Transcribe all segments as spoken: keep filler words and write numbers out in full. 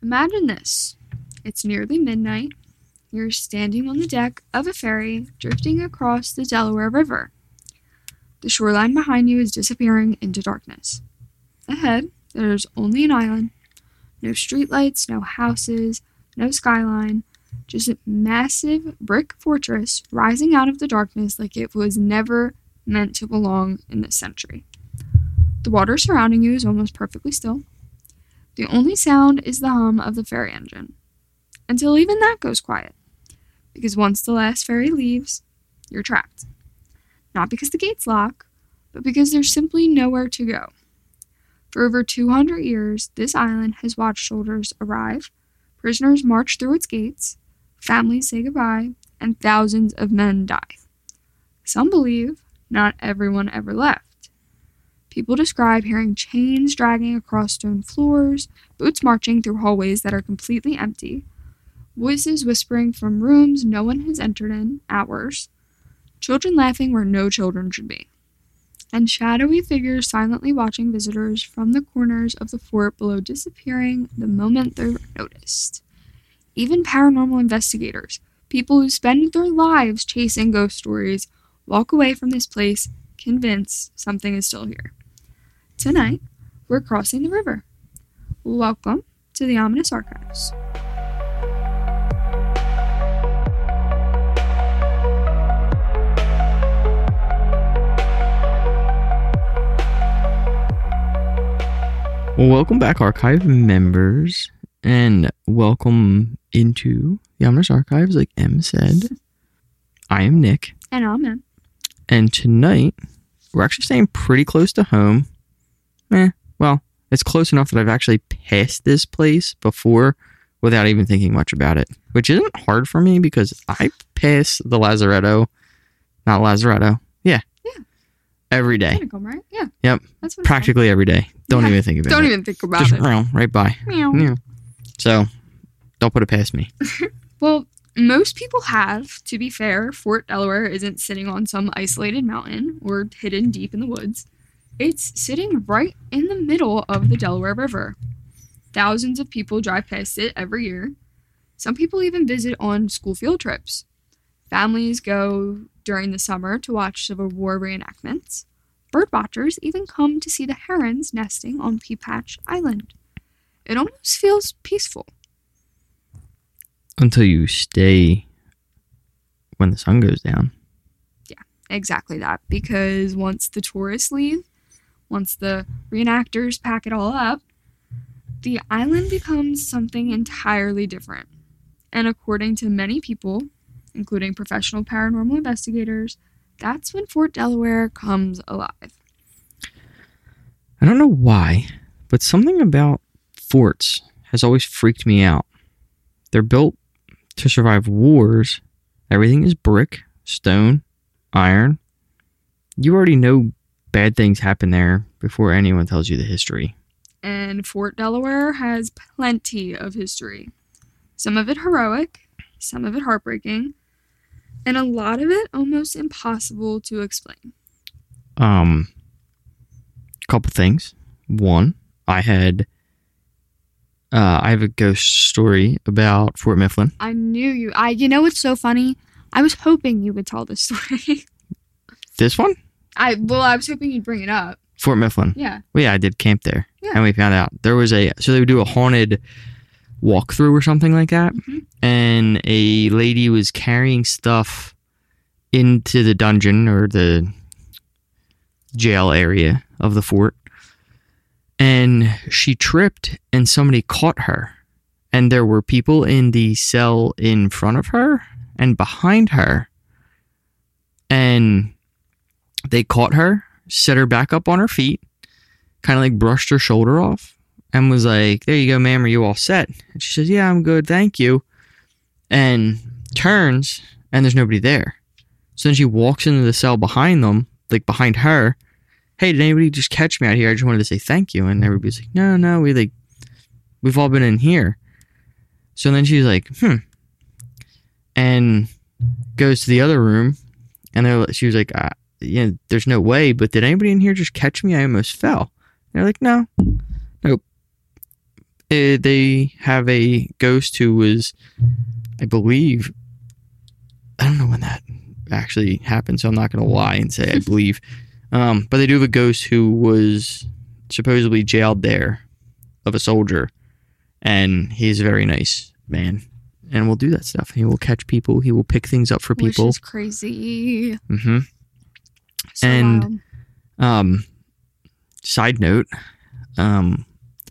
Imagine this. It's nearly midnight. You're standing on the deck of a ferry drifting across the Delaware River. The shoreline behind you is disappearing into darkness. Ahead, there's only an island. No streetlights, no houses, no skyline. Just a massive brick fortress rising out of the darkness like it was never meant to belong in this century. The water surrounding you is almost perfectly still. The only sound is the hum of the ferry engine. Until even that goes quiet. Because once the last ferry leaves, you're trapped. Not because the gates lock, but because there's simply nowhere to go. For over two hundred years, this island has watched soldiers arrive, prisoners march through its gates, families say goodbye, and thousands of men die. Some believe not everyone ever left. People describe hearing chains dragging across stone floors, boots marching through hallways that are completely empty, voices whispering from rooms no one has entered in, hours, children laughing where no children should be, and shadowy figures silently watching visitors from the corners of the fort below disappearing the moment they're noticed. Even paranormal investigators, people who spend their lives chasing ghost stories, walk away from this place convinced something is still here. Tonight, we're crossing the river. Welcome to the Ominous Archives. Well, welcome back, Archive members, and welcome into the Ominous Archives, like Em said. I am Nick. And I'm Em. And tonight, we're actually staying pretty close to home. Eh, well, it's close enough that I've actually passed this place before without even thinking much about it, which isn't hard for me because I pass the Lazaretto, not Lazaretto, yeah, yeah, every day. Come, right? Yeah. Yep. That's what practically every day. Don't yeah. even think about don't it. Don't even think about Just it. Just right by. Meow. Yeah. So, don't put it past me. Well, most people have, to be fair. Fort Delaware isn't sitting on some isolated mountain or hidden deep in the woods. It's sitting right in the middle of the Delaware River. Thousands of people drive past it every year. Some people even visit on school field trips. Families go during the summer to watch Civil War reenactments. Birdwatchers even come to see the herons nesting on Pea Patch Island. It almost feels peaceful. Until you stay when the sun goes down. Yeah, exactly that. Because once the tourists leave, once the reenactors pack it all up, the island becomes something entirely different. And according to many people, including professional paranormal investigators, that's when Fort Delaware comes alive. I don't know why, but something about forts has always freaked me out. They're built to survive wars. Everything is brick, stone, iron. You already know bad things happen there before anyone tells you the history. And Fort Delaware has plenty of history. Some of it heroic, some of it heartbreaking, and a lot of it almost impossible to explain. Um, couple things. One, I had, uh, I have a ghost story about Fort Mifflin. I knew you. I. You know what's so funny? I was hoping you would tell this story. This one? I well, I was hoping you'd bring it up. Fort Mifflin. Yeah. Well, yeah, I did camp there, yeah. And we found out there was a so they would do a haunted walkthrough or something like that, mm-hmm. And a lady was carrying stuff into the dungeon or the jail area of the fort, and she tripped and somebody caught her, and there were people in the cell in front of her and behind her, and they caught her, set her back up on her feet, kind of like brushed her shoulder off, and was like, "There you go, ma'am, are you all set?" And she says, "Yeah, I'm good, thank you." And turns, and there's nobody there. So then she walks into the cell behind them, like behind her. "Hey, did anybody just catch me out here? I just wanted to say thank you." And everybody's like, "No, no, we like, we've all been in here." So then she's like, "Hmm," and goes to the other room, and they're, she was like, uh, "Yeah, there's no way, but did anybody in here just catch me? I almost fell." And they're like, "No, nope. Uh, they have a ghost who was, I believe, I don't know when that actually happened, so I'm not going to lie and say I believe. Um, but they do have a ghost who was supposedly jailed there of a soldier, and he's a very nice man and will do that stuff. He will catch people. He will pick things up for people. Which is crazy. Mm-hmm. So And wild. um, side note, um,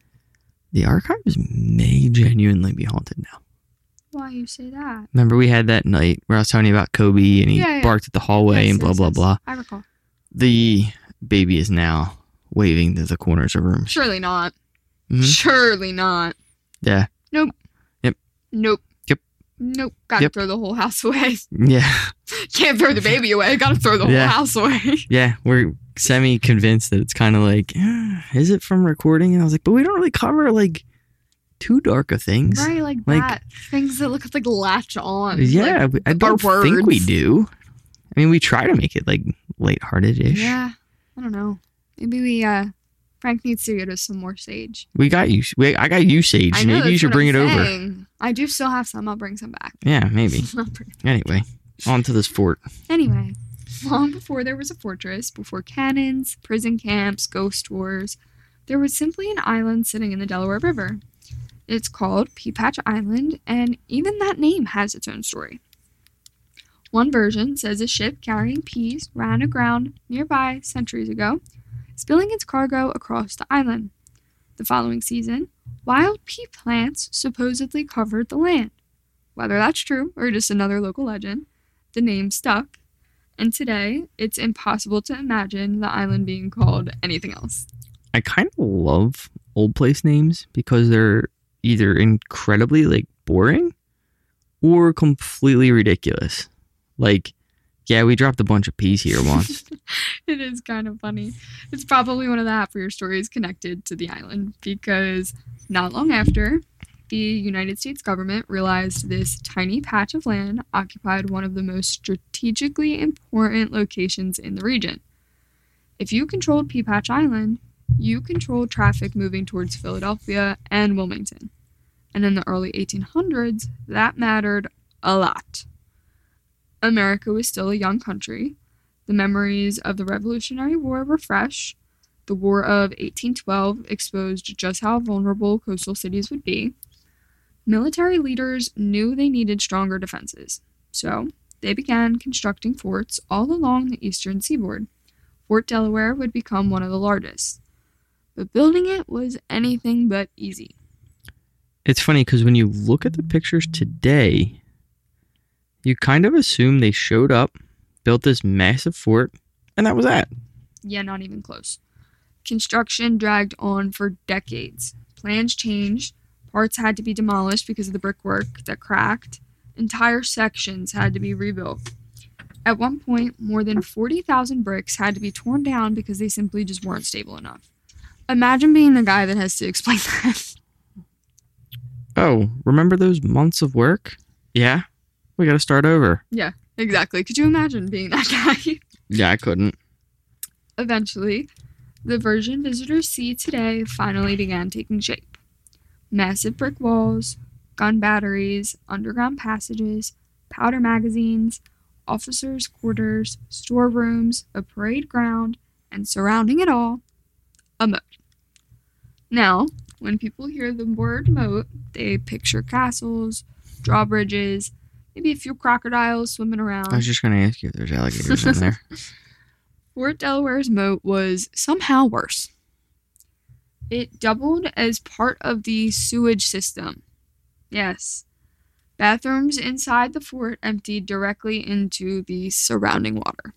the archives may genuinely be haunted now. Why you say that? Remember we had that night where I was telling you about Kobe and he Yeah, yeah. barked at the hallway Yes, and blah, yes, blah, yes. blah. I recall. The baby is now waving to the corners of rooms. Surely not. Mhm. Surely not. Yeah. Nope. Yep. Nope. Yep. Nope. Gotta Yep. throw the whole house away. Yeah. Can't throw the baby away. Gotta throw the Yeah. whole house away. Yeah. We're semi-convinced that it's kind of like, eh, is it from recording? And I was like, but we don't really cover like too dark of things. Right, like, Like- that. Things that look like latch on. Yeah. Like, I don't think we words. do. I mean, we try to make it like lighthearted-ish. yeah. I don't know. Maybe we, uh, Frank needs to get us some more sage. We got you. We, I got you, Sage. I know, Maybe you that's should what bring I'm it over. saying. I do still have some. I'll bring some back. Yeah, maybe. I'll bring- Anyway, on to this fort. Anyway, long before there was a fortress, before cannons, prison camps, ghost wars, there was simply an island sitting in the Delaware River. It's called Pea Patch Island, and even that name has its own story. One version says a ship carrying peas ran aground nearby centuries ago, spilling its cargo across the island. The following season, wild pea plants supposedly covered the land. Whether that's true or just another local legend, the name stuck, and today it's impossible to imagine the island being called anything else. I kind of love old place names because they're either incredibly like boring or completely ridiculous. Like, yeah, we dropped a bunch of peas here once. It is kind of funny. It's probably one of the happier stories connected to the island because not long after, the United States government realized this tiny patch of land occupied one of the most strategically important locations in the region. If you controlled Pea Patch Island, you controlled traffic moving towards Philadelphia and Wilmington. And in the early eighteen hundreds, that mattered a lot. America was still a young country. The memories of the Revolutionary War were fresh. The War of eighteen twelve exposed just how vulnerable coastal cities would be. Military leaders knew they needed stronger defenses, so they began constructing forts all along the eastern seaboard. Fort Delaware would become one of the largest. But building it was anything but easy. It's funny because when you look at the pictures today, you kind of assume they showed up, built this massive fort, and that was that. Yeah, not even close. Construction dragged on for decades. Plans changed. Parts had to be demolished because of the brickwork that cracked. Entire sections had to be rebuilt. At one point, more than forty thousand bricks had to be torn down because they simply just weren't stable enough. Imagine being the guy that has to explain that. Oh, remember those months of work? Yeah, we got to start over. Yeah, exactly. Could you imagine being that guy? Yeah, I couldn't. Eventually, the version visitors see today finally began taking shape. Massive brick walls, gun batteries, underground passages, powder magazines, officers' quarters, storerooms, a parade ground, and surrounding it all, a moat. Now, when people hear the word moat, they picture castles, drawbridges, maybe a few crocodiles swimming around. I was just going to ask you if there's alligators in there. Fort Delaware's moat was somehow worse. It doubled as part of the sewage system. Yes. Bathrooms inside the fort emptied directly into the surrounding water.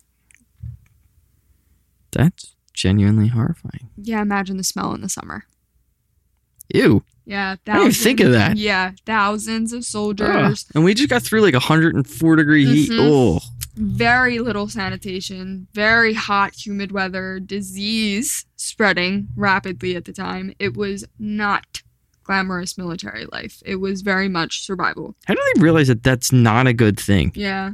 That's genuinely horrifying. Yeah, imagine the smell in the summer. Ew. Yeah, I didn't even think of that. Yeah, thousands of Ugh. soldiers. And we just got through like one hundred four degree heat. Mhm. Oh, Very little sanitation, very hot, humid weather, disease spreading rapidly at the time. It was not glamorous military life. It was very much survival. how do they realize that that's not a good thing? Yeah.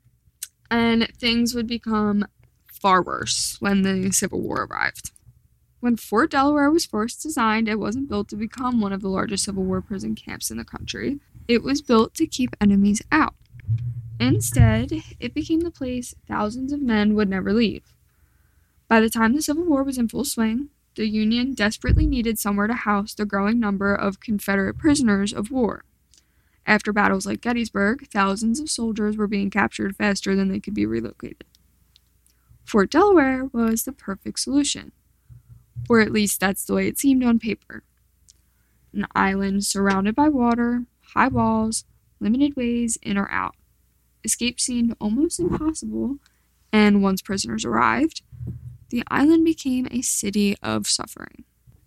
And things would become far worse when the Civil War arrived. When Fort Delaware was first designed, it wasn't built to become one of the largest Civil War prison camps in the country. It was built to keep enemies out. Instead, it became the place thousands of men would never leave. By the time the Civil War was in full swing, the Union desperately needed somewhere to house the growing number of Confederate prisoners of war. After battles like Gettysburg, thousands of soldiers were being captured faster than they could be relocated. Fort Delaware was the perfect solution, or at least that's the way it seemed on paper. An island surrounded by water, high walls, limited ways in or out. Escape seemed almost impossible, and once prisoners arrived, the island became a city of suffering.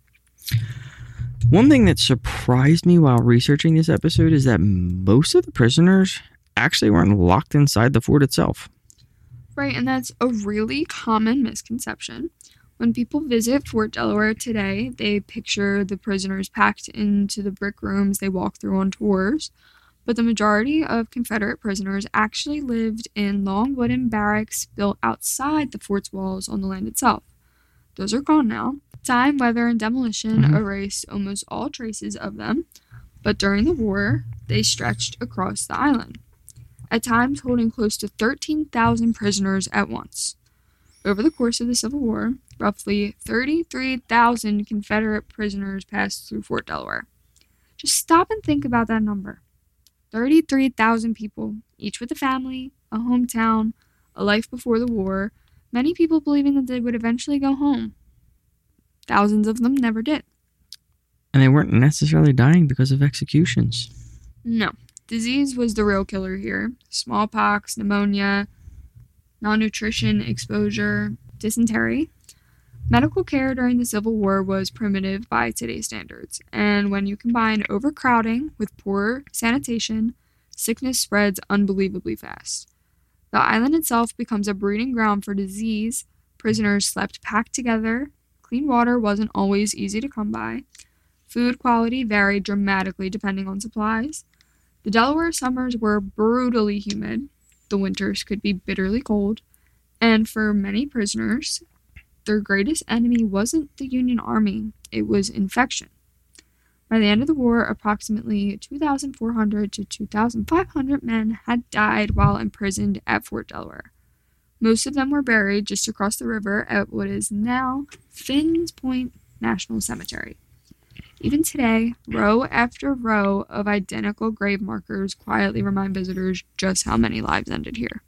One thing that surprised me while researching this episode is that most of the prisoners actually weren't locked inside the fort itself. Right, and that's a really common misconception. When people visit Fort Delaware today, they picture the prisoners packed into the brick rooms they walk through on tours, but the majority of Confederate prisoners actually lived in long wooden barracks built outside the fort's walls on the land itself. Those are gone now. Time, weather, and demolition Mm-hmm. erased almost all traces of them, but during the war, they stretched across the island, at times holding close to thirteen thousand prisoners at once. Over the course of the Civil War, roughly thirty-three thousand Confederate prisoners passed through Fort Delaware. Just stop and think about that number. thirty-three thousand people, each with a family, a hometown, a life before the war, many people believing that they would eventually go home. Thousands of them never did. And they weren't necessarily dying because of executions. No. Disease was the real killer here. Smallpox, pneumonia, malnutrition, exposure, dysentery. Medical care during the Civil War was primitive by today's standards, and when you combine overcrowding with poor sanitation, sickness spreads unbelievably fast. The island itself becomes a breeding ground for disease. Prisoners slept packed together. Clean water wasn't always easy to come by. Food quality varied dramatically depending on supplies. The Delaware summers were brutally humid. The winters could be bitterly cold. And for many prisoners, their greatest enemy wasn't the Union Army, it was infection. By the end of the war, approximately two thousand four hundred to two thousand five hundred men had died while imprisoned at Fort Delaware. Most of them were buried just across the river at what is now Finn's Point National Cemetery. Even today, row after row of identical grave markers quietly remind visitors just how many lives ended here.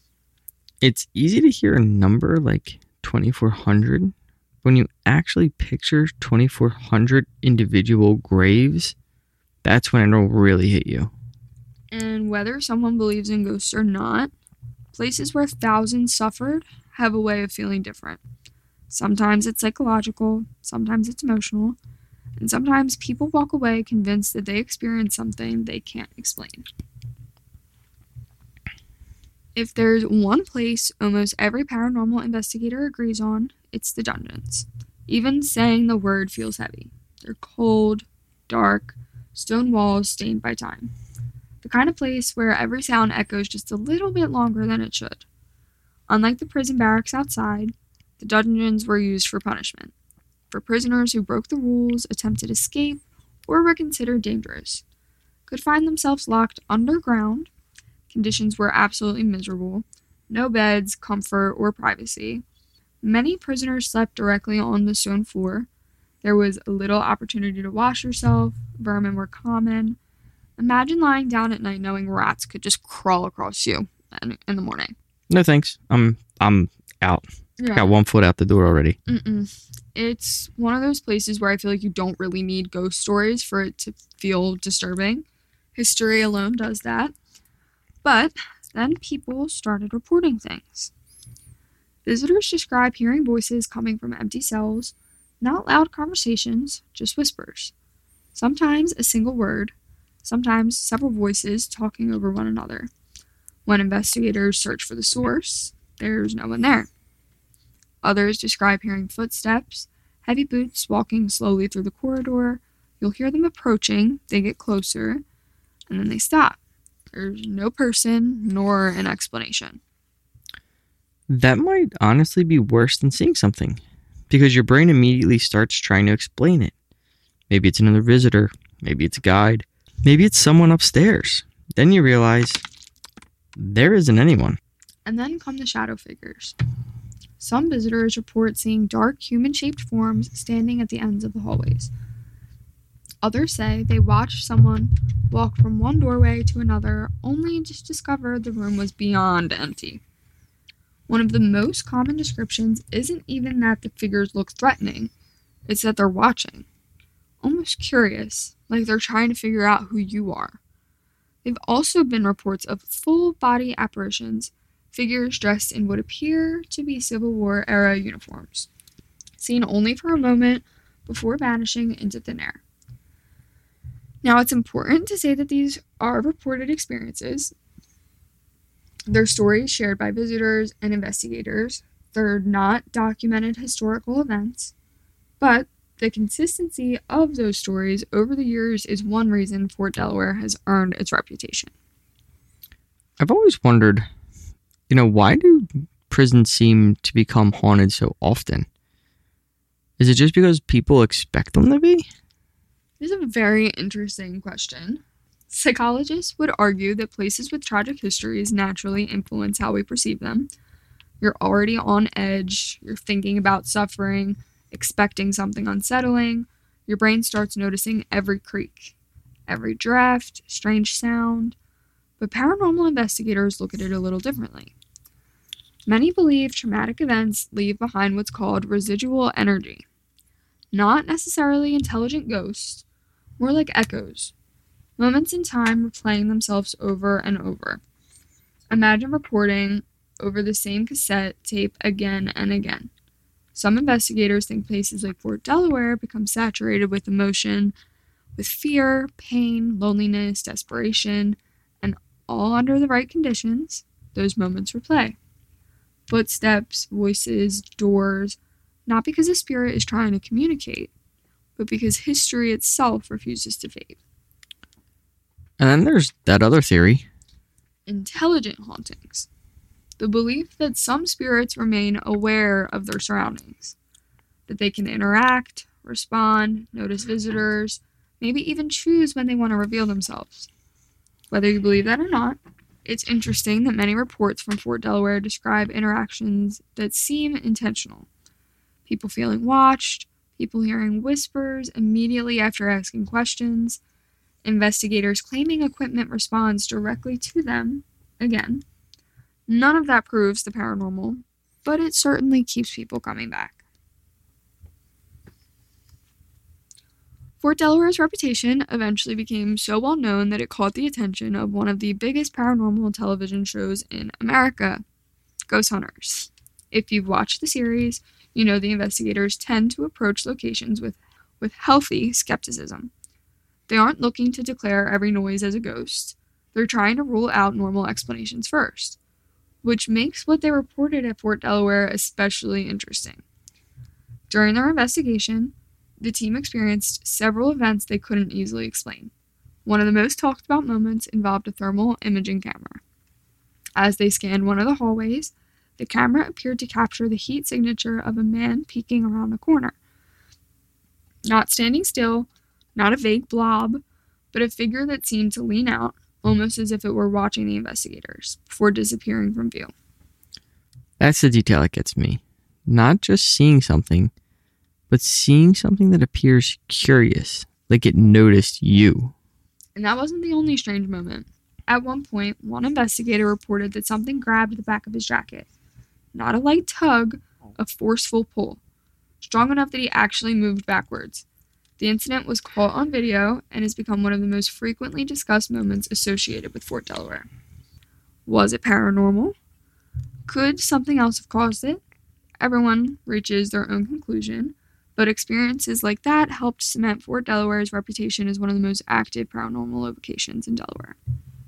It's easy to hear a number like twenty-four hundred. When you actually picture twenty-four hundred individual graves, that's when it'll really hit you. And whether someone believes in ghosts or not, places where thousands suffered have a way of feeling different. Sometimes it's psychological, sometimes it's emotional, and sometimes people walk away convinced that they experienced something they can't explain. If there's one place almost every paranormal investigator agrees on, it's the dungeons. Even saying the word feels heavy. They're cold, dark, stone walls stained by time. The kind of place where every sound echoes just a little bit longer than it should. Unlike the prison barracks outside, the dungeons were used for punishment. For prisoners who broke the rules, attempted escape, or were considered dangerous, could find themselves locked underground. Conditions were absolutely miserable. No beds, comfort, or privacy. Many prisoners slept directly on the stone floor. There was little opportunity to wash yourself. Vermin were common. Imagine lying down at night knowing rats could just crawl across you in, in the morning. No thanks. I'm I'm out. Yeah. Got one foot out the door already. Mm-mm. It's one of those places where I feel like you don't really need ghost stories for it to feel disturbing. History alone does that. But then people started reporting things. Visitors describe hearing voices coming from empty cells, not loud conversations, just whispers. Sometimes a single word, sometimes several voices talking over one another. When investigators search for the source, there's no one there. Others describe hearing footsteps, heavy boots walking slowly through the corridor. You'll hear them approaching, they get closer, and then they stop. There's no person nor an explanation. That might honestly be worse than seeing something. because your brain immediately starts trying to explain it. Maybe it's another visitor. Maybe it's a guide. Maybe it's someone upstairs. Then you realize there isn't anyone. And then come the shadow figures. Some visitors report seeing dark human-shaped forms standing at the ends of the hallways. Others say they watched someone walk from one doorway to another only to discover the room was beyond empty. One of the most common descriptions isn't even that the figures look threatening, it's that they're watching. Almost curious, like they're trying to figure out who you are. There've also been reports of full-body apparitions, figures dressed in what appear to be Civil War-era uniforms, seen only for a moment before vanishing into thin air. Now, it's important to say that these are reported experiences. They're stories shared by visitors and investigators. They're not documented historical events, but the consistency of those stories over the years is one reason Fort Delaware has earned its reputation. I've always wondered, you know, why do prisons seem to become haunted so often? Is it just because people expect them to be? This is a very interesting question. Psychologists would argue that places with tragic histories naturally influence how we perceive them. You're already on edge, you're thinking about suffering, expecting something unsettling. Your brain starts noticing every creak, every draft, strange sound. But paranormal investigators look at it a little differently. Many believe traumatic events leave behind what's called residual energy. Not necessarily intelligent ghosts, more like echoes. Moments in time replaying themselves over and over. Imagine recording over the same cassette tape again and again. Some investigators think places like Fort Delaware become saturated with emotion, with fear, pain, loneliness, desperation, and all under the right conditions, those moments replay. Footsteps, voices, doors, not because a spirit is trying to communicate, but because history itself refuses to fade. And then there's that other theory. Intelligent hauntings. The belief that some spirits remain aware of their surroundings, that they can interact, respond, notice visitors, maybe even choose when they want to reveal themselves. Whether you believe that or not, it's interesting that many reports from Fort Delaware describe interactions that seem intentional. People feeling watched, people hearing whispers immediately after asking questions, investigators claiming equipment responds directly to them. Again, none of that proves the paranormal, but it certainly keeps people coming back. Fort Delaware's reputation eventually became so well known that it caught the attention of one of the biggest paranormal television shows in America, Ghost Hunters. If you've watched the series, you know the investigators tend to approach locations with, with healthy skepticism. They aren't looking to declare every noise as a ghost. They're trying to rule out normal explanations first, which makes what they reported at Fort Delaware especially interesting. During their investigation, the team experienced several events they couldn't easily explain. One of the most talked about moments involved a thermal imaging camera. As they scanned one of the hallways, the camera appeared to capture the heat signature of a man peeking around the corner. Not standing still, not a vague blob, but a figure that seemed to lean out, almost as if it were watching the investigators, before disappearing from view. That's the detail that gets me. Not just seeing something, but seeing something that appears curious, like it noticed you. And that wasn't the only strange moment. At one point, one investigator reported that something grabbed the back of his jacket. Not a light tug, a forceful pull, strong enough that he actually moved backwards. The incident was caught on video and has become one of the most frequently discussed moments associated with Fort Delaware. Was it paranormal? Could something else have caused it? Everyone reaches their own conclusion, but experiences like that helped cement Fort Delaware's reputation as one of the most active paranormal locations in Delaware.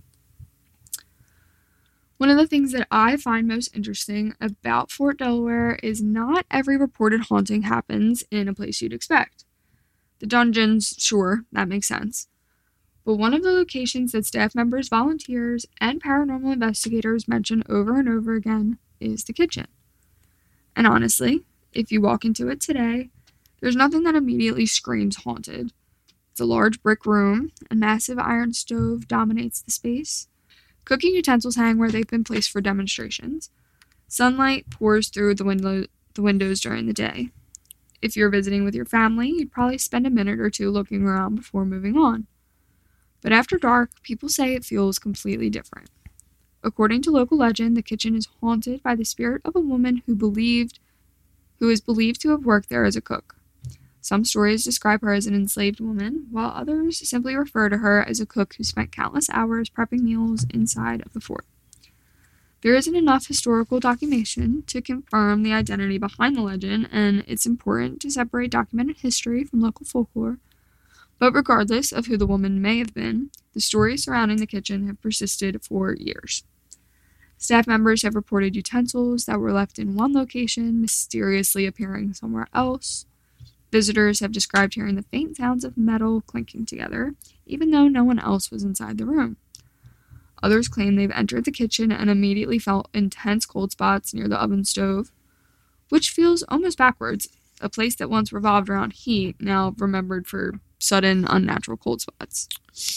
One of the things that I find most interesting about Fort Delaware is not every reported haunting happens in a place you'd expect. The dungeons, sure, that makes sense. But one of the locations that staff members, volunteers, and paranormal investigators mention over and over again is the kitchen. And honestly, If you walk into it today, there's nothing that immediately screams haunted. It's a large brick room. A massive iron stove dominates the space. Cooking utensils hang where they've been placed for demonstrations. Sunlight pours through the window, the windows during the day. If you're visiting with your family, you'd probably spend a minute or two looking around before moving on. But after dark, people say it feels completely different. According to local legend, the kitchen is haunted by the spirit of a woman who believed, who is believed to have worked there as a cook. Some stories describe her as an enslaved woman, while others simply refer to her as a cook who spent countless hours prepping meals inside of the fort. There isn't enough historical documentation to confirm the identity behind the legend, and it's important to separate documented history from local folklore. But regardless of who the woman may have been, the stories surrounding the kitchen have persisted for years. Staff members have reported utensils that were left in one location mysteriously appearing somewhere else. Visitors have described hearing the faint sounds of metal clinking together, even though no one else was inside the room. Others claim they've entered the kitchen and immediately felt intense cold spots near the oven stove, which feels almost backwards. A place that once revolved around heat, now remembered for sudden, unnatural cold spots.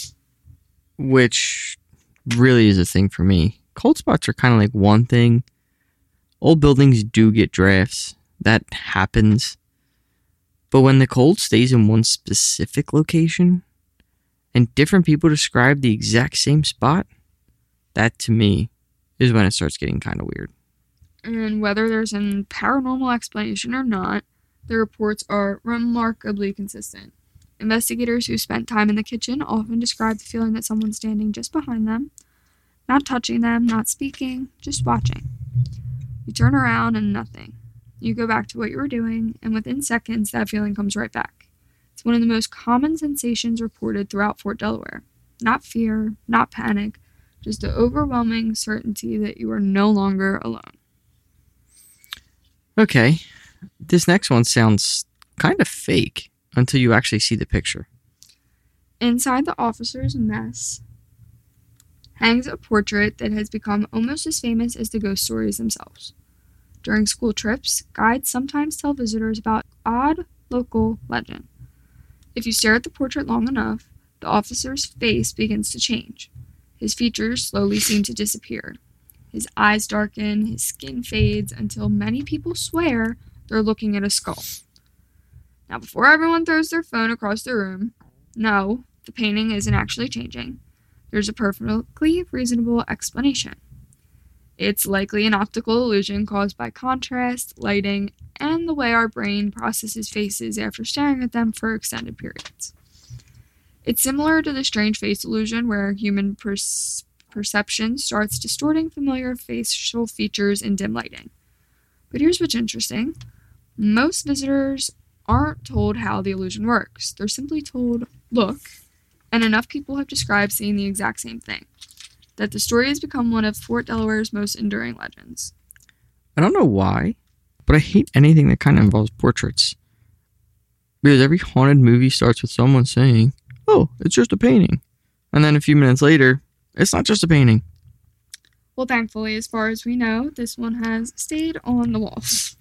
Which really is a thing for me. Cold spots are kind of like one thing. Old buildings do get drafts. That happens. But when the cold stays in one specific location, and different people describe the exact same spot, that to me is when it starts getting kind of weird. And whether there's a paranormal explanation or not, the reports are remarkably consistent. Investigators who spent time in the kitchen often describe the feeling that someone's standing just behind them, not touching them, not speaking, just watching. You turn around and nothing. You go back to what you were doing, and within seconds, that feeling comes right back. It's one of the most common sensations reported throughout Fort Delaware. Not fear, not panic, just the overwhelming certainty that you are no longer alone. Okay, this next one sounds kind of fake until you actually see the picture. Inside the officer's mess hangs a portrait that has become almost as famous as the ghost stories themselves. During school trips, guides sometimes tell visitors about odd local legend. If you stare at the portrait long enough, the officer's face begins to change. His features slowly seem to disappear. His eyes darken, his skin fades, until many people swear they're looking at a skull. Now, before everyone throws their phone across the room, no, the painting isn't actually changing. There's a perfectly reasonable explanation. It's likely an optical illusion caused by contrast, lighting, and the way our brain processes faces after staring at them for extended periods. It's similar to the strange face illusion, where human per- perception starts distorting familiar facial features in dim lighting. But here's what's interesting. Most visitors aren't told how the illusion works. They're simply told, look, and enough people have described seeing the exact same thing, that the story has become one of Fort Delaware's most enduring legends. I don't know why, but I hate anything that kind of involves portraits. Because every haunted movie starts with someone saying, oh, it's just a painting. And then a few minutes later, it's not just a painting. Well, thankfully, as far as we know, this one has stayed on the walls.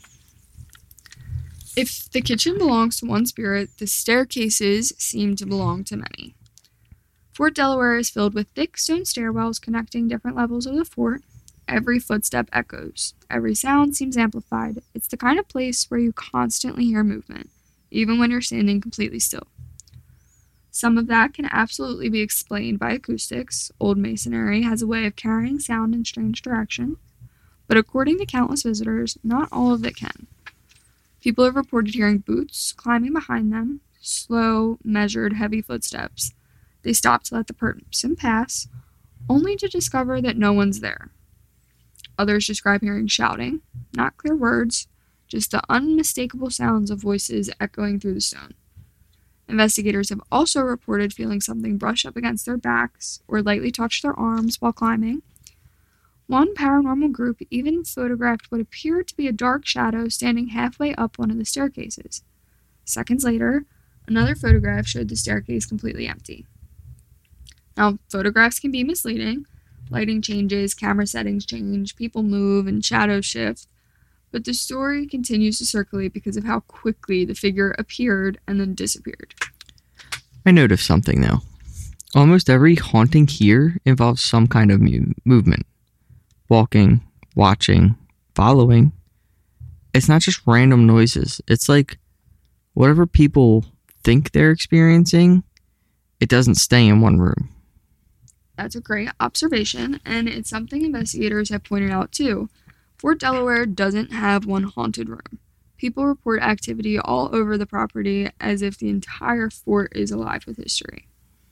If the kitchen belongs to one spirit, the staircases seem to belong to many. Fort Delaware is filled with thick stone stairwells connecting different levels of the fort. Every footstep echoes. Every sound seems amplified. It's the kind of place where you constantly hear movement, even when you're standing completely still. Some of that can absolutely be explained by acoustics. Old masonry has a way of carrying sound in strange directions. But according to countless visitors, not all of it can. People have reported hearing boots climbing behind them, slow, measured, heavy footsteps. They stop to let the person pass, only to discover that no one's there. Others describe hearing shouting, not clear words, just the unmistakable sounds of voices echoing through the stone. Investigators have also reported feeling something brush up against their backs or lightly touch their arms while climbing. One paranormal group even photographed what appeared to be a dark shadow standing halfway up one of the staircases. Seconds later, another photograph showed the staircase completely empty. Now, photographs can be misleading. Lighting changes, camera settings change, people move, and shadows shift. but the story continues to circulate because of how quickly the figure appeared and then disappeared. I noticed something, though. Almost every haunting here involves some kind of mu- movement. Walking, watching, following. It's not just random noises. It's like whatever people think they're experiencing, it doesn't stay in one room. That's a great observation, and it's something investigators have pointed out too. Fort Delaware doesn't have one haunted room. People report activity all over the property as if the entire fort is alive with history.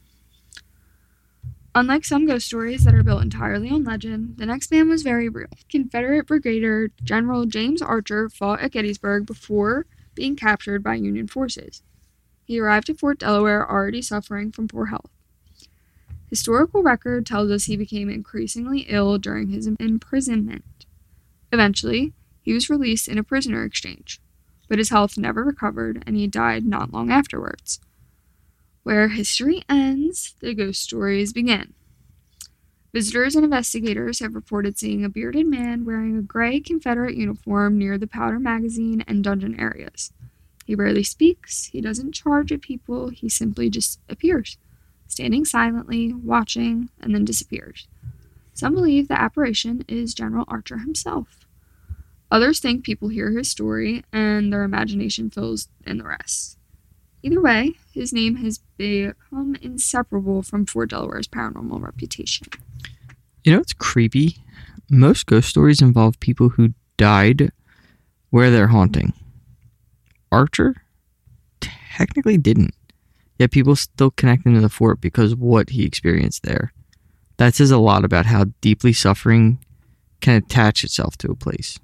Unlike some ghost stories that are built entirely on legend, the next man was very real. Confederate Brigadier General James Archer fought at Gettysburg before being captured by Union forces. He arrived at Fort Delaware already suffering from poor health. Historical record tells us he became increasingly ill during his imprisonment. Eventually, he was released in a prisoner exchange, but his health never recovered and he died not long afterwards. Where history ends, the ghost stories begin. Visitors and investigators have reported seeing a bearded man wearing a gray Confederate uniform near the powder magazine and dungeon areas. He rarely speaks, he doesn't charge at people, he simply just appears, standing silently, watching, and then disappears. Some believe the apparition is General Archer himself. Others think people hear his story and their imagination fills in the rest. Either way, his name has become inseparable from Fort Delaware's paranormal reputation. You know what's creepy? Most ghost stories involve people who died where they're haunting. Archer technically didn't. Yet people still connect him to the fort because of what he experienced there. That says a lot about how deeply suffering can attach itself to a place.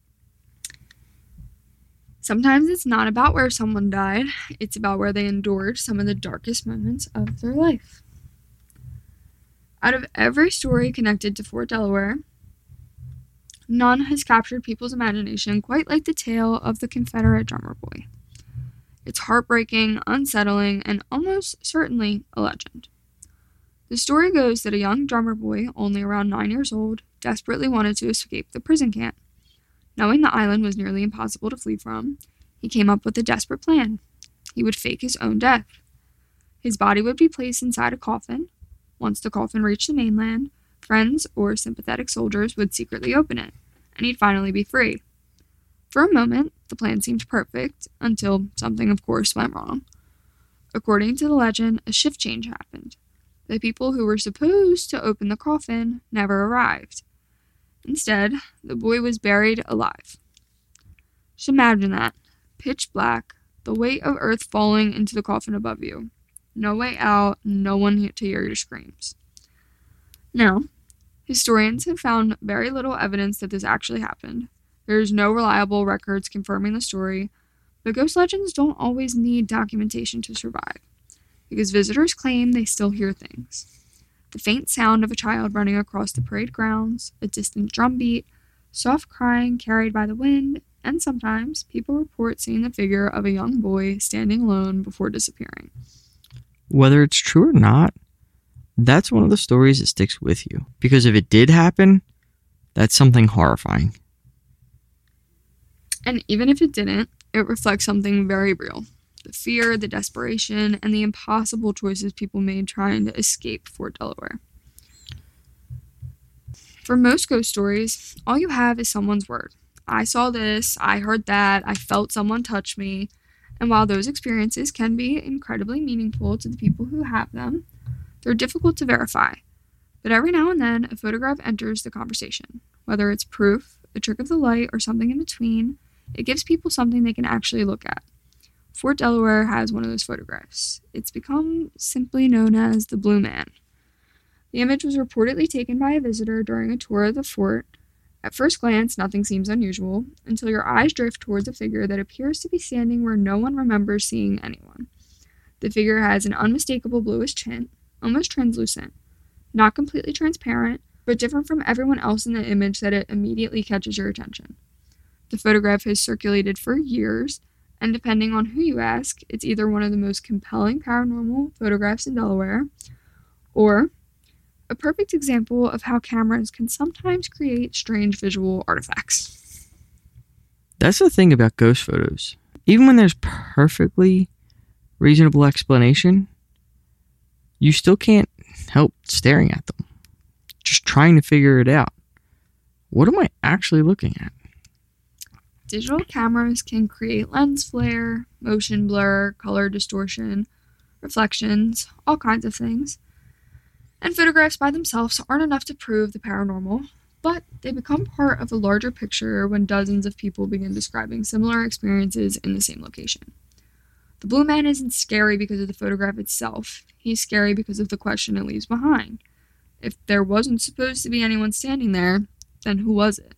Sometimes it's not about where someone died, it's about where they endured some of the darkest moments of their life. Out of every story connected to Fort Delaware, none has captured people's imagination quite like the tale of the Confederate drummer boy. It's heartbreaking, unsettling, and almost certainly a legend. The story goes that a young drummer boy, only around nine years old, desperately wanted to escape the prison camp. Knowing the island was nearly impossible to flee from, he came up with a desperate plan. He would fake his own death. His body would be placed inside a coffin. Once the coffin reached the mainland, friends or sympathetic soldiers would secretly open it, and he'd finally be free. For a moment, the plan seemed perfect, until something, of course, went wrong. According to the legend, a shift change happened. The people who were supposed to open the coffin never arrived. Instead, the boy was buried alive. Just imagine that. Pitch black, the weight of earth falling into the coffin above you. No way out, no one to hear your screams. Now, historians have found very little evidence that this actually happened. There is no reliable records confirming the story, but ghost legends don't always need documentation to survive, because visitors claim they still hear things. The faint sound of a child running across the parade grounds, a distant drumbeat, soft crying carried by the wind, and sometimes people report seeing the figure of a young boy standing alone before disappearing. Whether it's true or not, that's one of the stories that sticks with you. Because if it did happen, that's something horrifying. And even if it didn't, it reflects something very real. The fear, the desperation, and the impossible choices people made trying to escape Fort Delaware. For most ghost stories, all you have is someone's word. I saw this, I heard that, I felt someone touch me. And while those experiences can be incredibly meaningful to the people who have them, they're difficult to verify. But every now and then, a photograph enters the conversation. Whether it's proof, a trick of the light, or something in between, it gives people something they can actually look at. Fort Delaware has one of those photographs. It's become simply known as the Blue Man. The image was reportedly taken by a visitor during a tour of the fort. At first glance, nothing seems unusual, until your eyes drift towards a figure that appears to be standing where no one remembers seeing anyone. The figure has an unmistakable bluish tint, almost translucent, not completely transparent, but different from everyone else in the image that it immediately catches your attention. The photograph has circulated for years, and depending on who you ask, it's either one of the most compelling paranormal photographs in Delaware, or a perfect example of how cameras can sometimes create strange visual artifacts. That's the thing about ghost photos. Even when there's perfectly reasonable explanation, you still can't help staring at them. Just trying to figure it out. What am I actually looking at? Digital cameras can create lens flare, motion blur, color distortion, reflections, all kinds of things. And photographs by themselves aren't enough to prove the paranormal, but they become part of a larger picture when dozens of people begin describing similar experiences in the same location. The Blue Man isn't scary because of the photograph itself. He's scary because of the question it leaves behind. If there wasn't supposed to be anyone standing there, then who was it?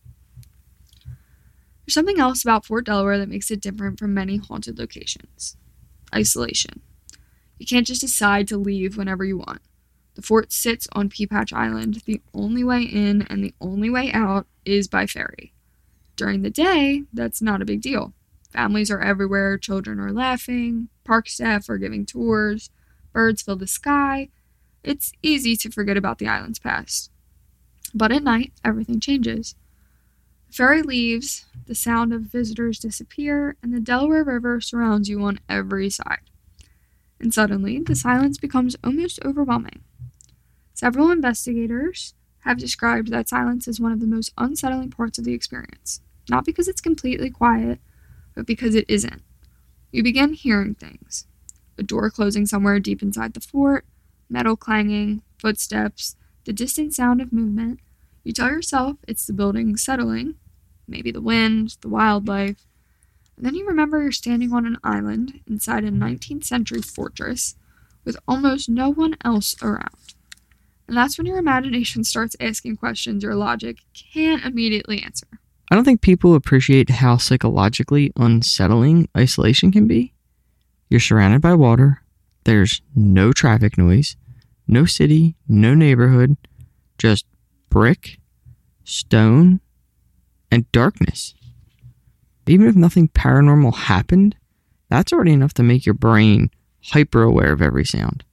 There's something else about Fort Delaware that makes it different from many haunted locations. Isolation. You can't just decide to leave whenever you want. The fort sits on Pea Patch Island. The only way in and the only way out is by ferry. During the day, that's not a big deal. Families are everywhere, children are laughing, park staff are giving tours, birds fill the sky. It's easy to forget about the island's past. But at night, everything changes. The ferry leaves, the sound of visitors disappear, and the Delaware River surrounds you on every side. And suddenly, the silence becomes almost overwhelming. Several investigators have described that silence as one of the most unsettling parts of the experience, not because it's completely quiet, but because it isn't. You begin hearing things. A door closing somewhere deep inside the fort, metal clanging, footsteps, the distant sound of movement. You tell yourself it's the building settling, maybe the wind, the wildlife, and then you remember you're standing on an island inside a nineteenth century fortress with almost no one else around. And that's when your imagination starts asking questions your logic can't immediately answer. I don't think people appreciate how psychologically unsettling isolation can be. You're surrounded by water. There's no traffic noise, no city, no neighborhood, just brick, stone, and darkness. Even if nothing paranormal happened, that's already enough to make your brain hyper aware of every sound.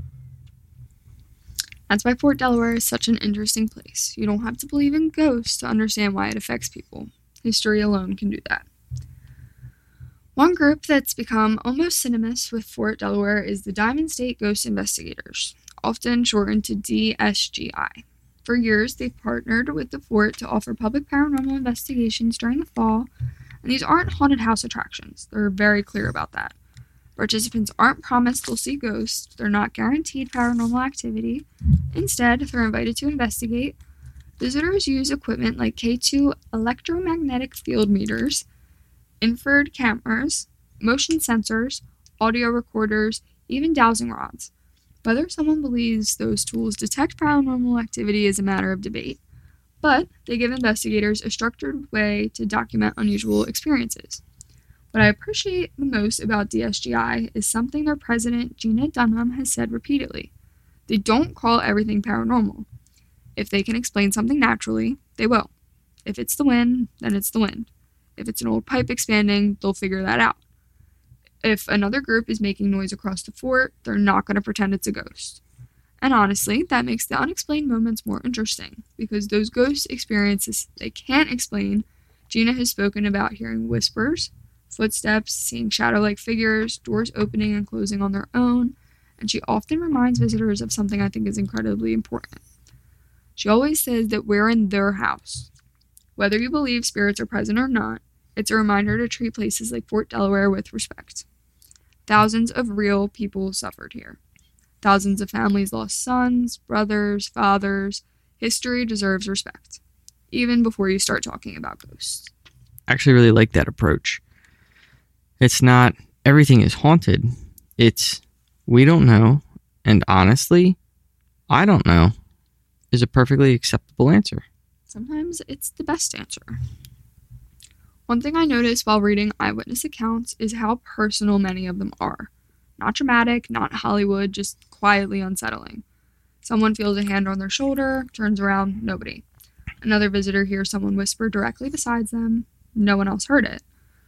That's why Fort Delaware is such an interesting place. You don't have to believe in ghosts to understand why it affects people. History alone can do that. One group that's become almost synonymous with Fort Delaware is the Diamond State Ghost Investigators, often shortened to D S G I. For years, they've partnered with the fort to offer public paranormal investigations during the fall, and these aren't haunted house attractions. They're very clear about that. Participants aren't promised they'll see ghosts. They're not guaranteed paranormal activity. Instead, if they're invited to investigate, visitors use equipment like K two electromagnetic field meters, infrared cameras, motion sensors, audio recorders, even dowsing rods. Whether someone believes those tools detect paranormal activity is a matter of debate, but they give investigators a structured way to document unusual experiences. What I appreciate the most about D S G I is something their president, Gina Dunham, has said repeatedly. They don't call everything paranormal. If they can explain something naturally, they will. If it's the wind, then it's the wind. If it's an old pipe expanding, they'll figure that out. If another group is making noise across the fort, they're not going to pretend it's a ghost. And honestly, that makes the unexplained moments more interesting, because those ghost experiences they can't explain. Gina has spoken about hearing whispers, footsteps, seeing shadow-like figures, doors opening and closing on their own, and she often reminds visitors of something I think is incredibly important. She always says that we're in their house. Whether you believe spirits are present or not, it's a reminder to treat places like Fort Delaware with respect. Thousands of real people suffered here. Thousands of families lost sons, brothers, fathers. History deserves respect, even before you start talking about ghosts. I actually really like that approach. It's not everything is haunted. It's we don't know, and honestly, I don't know, is a perfectly acceptable answer. Sometimes it's the best answer. One thing I noticed while reading eyewitness accounts is how personal many of them are. Not dramatic, not Hollywood, just quietly unsettling. Someone feels a hand on their shoulder, turns around, nobody. Another visitor hears someone whisper directly beside them, no one else heard it.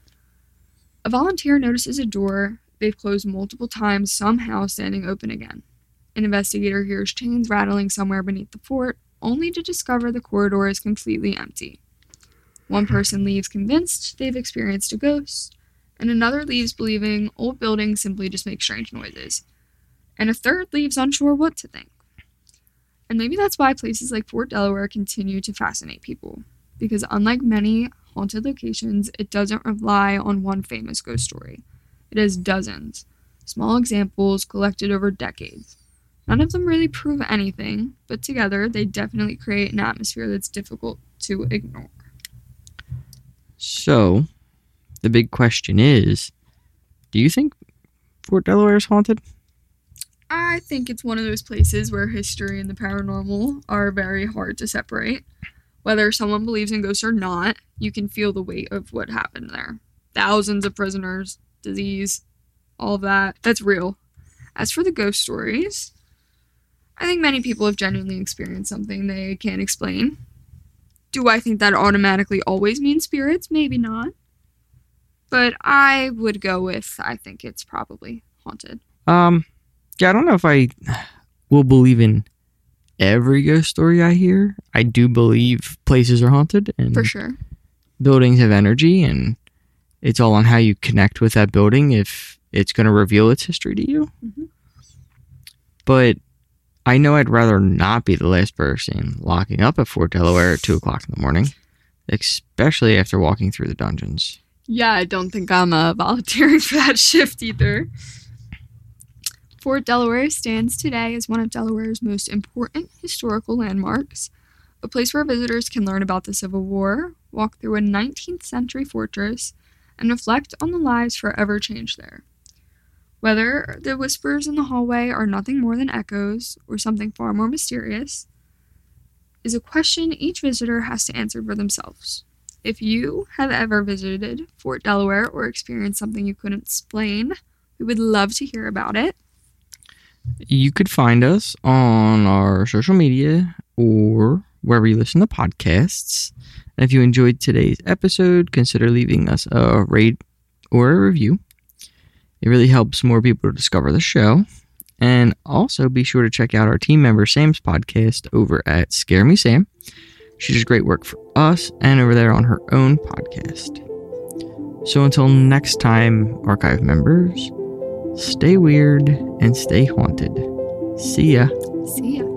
A volunteer notices a door they've closed multiple times somehow standing open again. An investigator hears chains rattling somewhere beneath the fort, only to discover the corridor is completely empty. One person leaves convinced they've experienced a ghost, and another leaves believing old buildings simply just make strange noises, and a third leaves unsure what to think. And maybe that's why places like Fort Delaware continue to fascinate people, because unlike many haunted locations, it doesn't rely on one famous ghost story. It has dozens, small examples collected over decades. None of them really prove anything, but together they definitely create an atmosphere that's difficult to ignore. So, the big question is, do you think Fort Delaware is haunted? I think it's one of those places where history and the paranormal are very hard to separate. Whether someone believes in ghosts or not, you can feel the weight of what happened there. Thousands of prisoners, disease, all of that. That's real. As for the ghost stories, I think many people have genuinely experienced something they can't explain. Do I think that automatically always means spirits? Maybe not. But I would go with, I think it's probably haunted. Um, yeah, I don't know if I will believe in every ghost story I hear. I do believe places are haunted. And for sure. Buildings have energy, and it's all on how you connect with that building if it's going to reveal its history to you. Mm-hmm. But I know I'd rather not be the last person locking up at Fort Delaware at two o'clock in the morning, especially after walking through the dungeons. Yeah, I don't think I'm uh, volunteering for that shift either. Fort Delaware stands today as one of Delaware's most important historical landmarks, a place where visitors can learn about the Civil War, walk through a nineteenth century fortress, and reflect on the lives forever changed there. Whether the whispers in the hallway are nothing more than echoes or something far more mysterious is a question each visitor has to answer for themselves. If you have ever visited Fort Delaware or experienced something you couldn't explain, we would love to hear about it. You could find us on our social media or wherever you listen to podcasts. And if you enjoyed today's episode, consider leaving us a rate or a review. It really helps more people to discover the show. And also be sure to check out our team member Sam's podcast over at Scare Me Sam. She does great work for us and over there on her own podcast. So until next time, Archive members, stay weird and stay haunted. See ya. See ya.